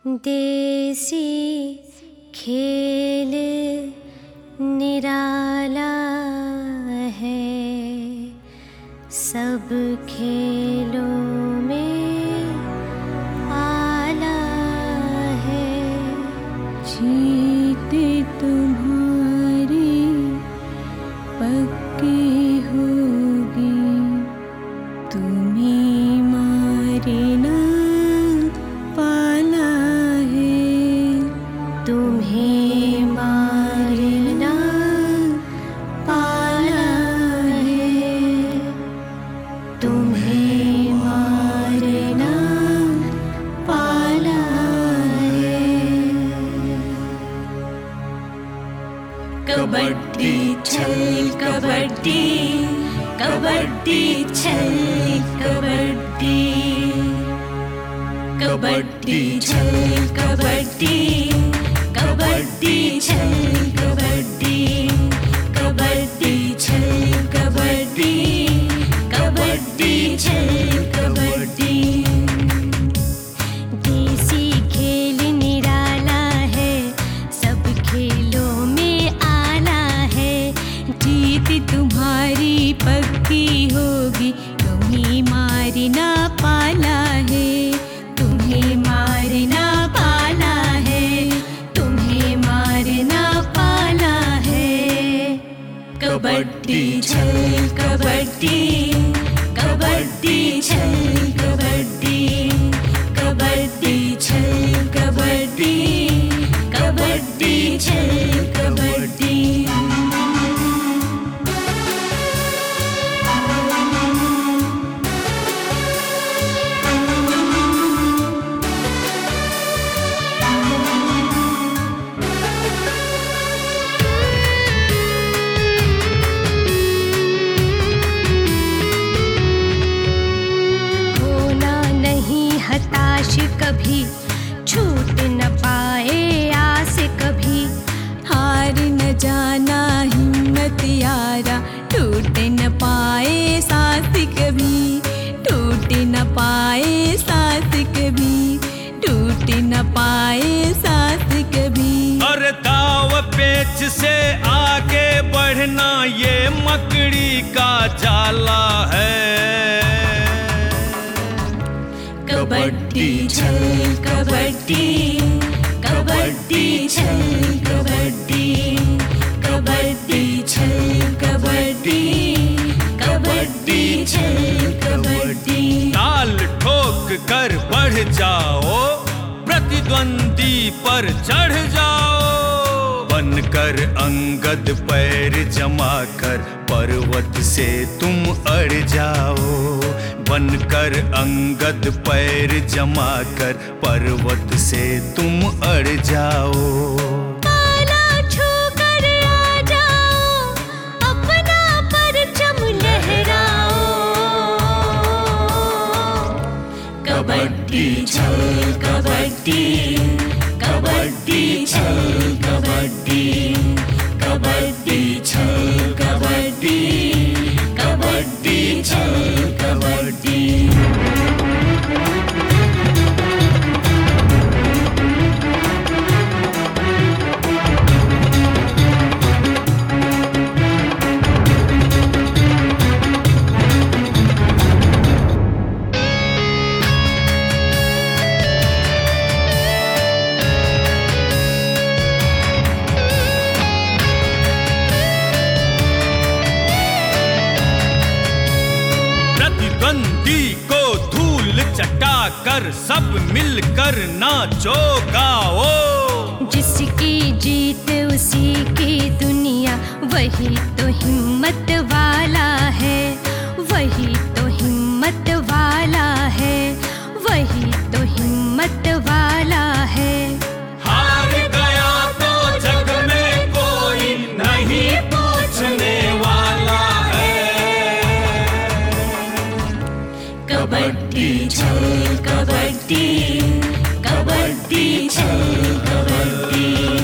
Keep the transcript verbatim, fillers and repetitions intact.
देसी खेल निराला है, सब खेलों में आला है। जीते तुम्हारी पक्की होगी, तुम्हें मारना पाला है। तुम्हें मारना पाला है, तुम्हें मारना पाला है। कबड्डी छल कबड्डी, कबड्डी छल कबड्डी, कबड्डी छल कबड्डी, कबड्डी छल कबड्डी, कबड्डी छल कबड्डी, कबड्डी छल कबड्डी। देसी खेल निराला है, सब खेलों में आला है। जीत तुम्हारी पक्की होगी, तुम्हें मारना पाला है। तुम्हें मारना पाला है, तुम्हें मारना पाला है। कबड्डी छल कबड्डी, कबड्डी छल कबड्डी, कबड्डी छल कबड्डी, कबड्डी छल कबड्डी। हताश कभी छूट न पाए आस कभी, हार न जाना हिम्मत यारा, टूट न पाए सांस कभी, टूट न पाए सांस कभी, टूट न पाए सांस कभी। और दाव पेच से आगे बढ़ना ये मकड़ी का जाला है। कबड्डी छल कबड्डी, कबड्डी छल कबड्डी, कबड्डी छल कबड्डी, कबड्डी छल कबड्डी। ताल ठोक कर बढ़ जाओ, प्रतिद्वंदी पर चढ़ जाओ। बनकर अंगद पैर जमा कर पर्वत से तुम अड़ जाओ। बनकर अंगद पैर जमा कर पर्वत से तुम अड़ जाओ। पाला छू कर आ जाओ, अपना परचम लहराओ। कबड्डी छल कबड्डी, कबड्डी छल कबड्डी, कबड्डी छल कबड्डी, कबड्डी छल कबड्डी। प्रतिद्वंदी को धूल चटा कर सब मिलकर नाचो गाओ। जिसकी जीत उसी की दुनिया, वही तो हिम्मत वाला है, वही तो हिम्मत वाला है, वही तो हिम्मत वाला है। हार गया तो जग में कोई नहीं पूछने वाला है। कबड्डी छल कबड्डी, कबड्डी छल कबड्डी।